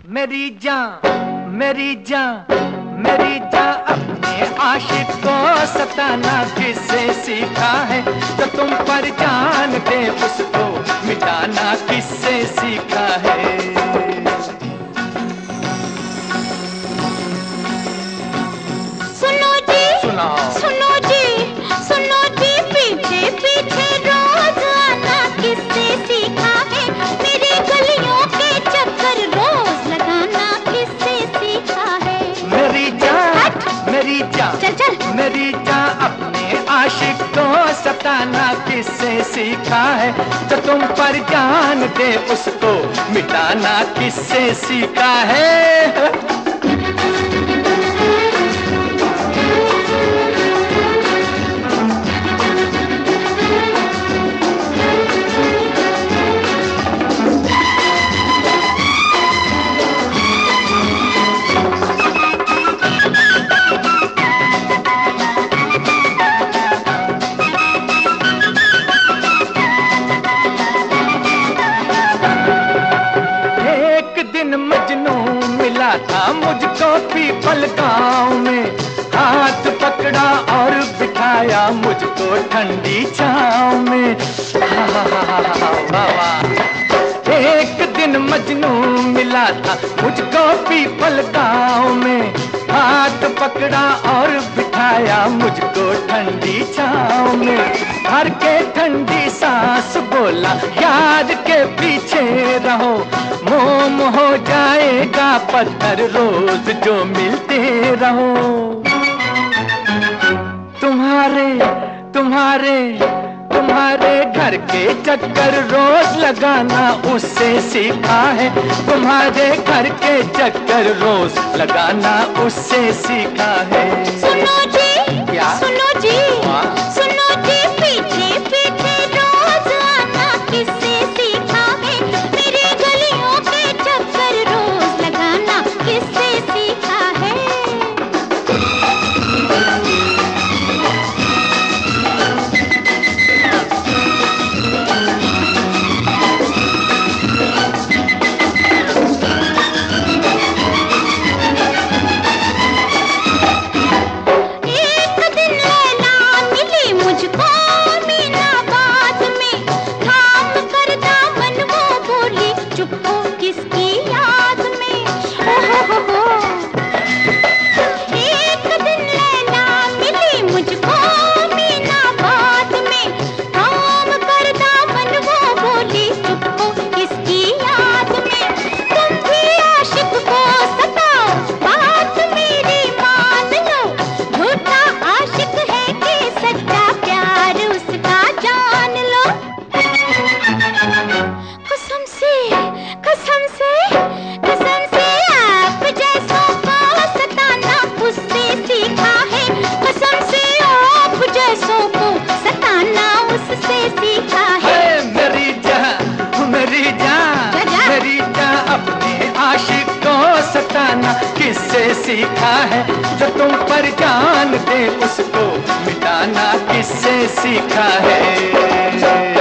मेरी जान मेरी जान मेरी जान अपने आशिक को सताना किससे सीखा है? जो तुम पर जान दे उसको मिटाना किससे सीखा है? सुनो जी, सुनाओ। सुनो जी, सुनो जी, पीछे पीछे रोज आना किससे सीखा है? मेरी गलियों के चक्कर रोज लगाना किससे सीखा है? मेरी जान मेरी जान चल चल। मेरी जान अपने आशिक को सताना किससे सीखा है? जो तुम पर जान दे उसको मिटाना किससे सीखा है? मजनू मिला था मुझको पीपल गांव में, हाथ पकड़ा और बिठाया मुझको ठंडी छांव में। एक दिन मजनू मिला था मुझको पीपल गांव में, हाथ पकड़ा और बिठाया मुझको ठंडी छांव में। भर के ठंडी सांस बोला याद के पीछे रहो, मोम हो जाएगा पत्थर रोज जो मिलते रहो। तुम्हारे तुम्हारे तुम्हारे घर के चक्कर रोज लगाना उससे सीखा है। तुम्हारे घर के चक्कर रोज लगाना उससे सीखा है। सुनो जी, क्या? सुनो जी, सुनो जी, पीछे पीछे रोज आना किससे सीखा है? मेरी गलियों के चक्कर रोज लगाना किससे सीखा है? किससे सीखा है? जो तुम पर जान दे उसको मिटाना किससे सीखा है?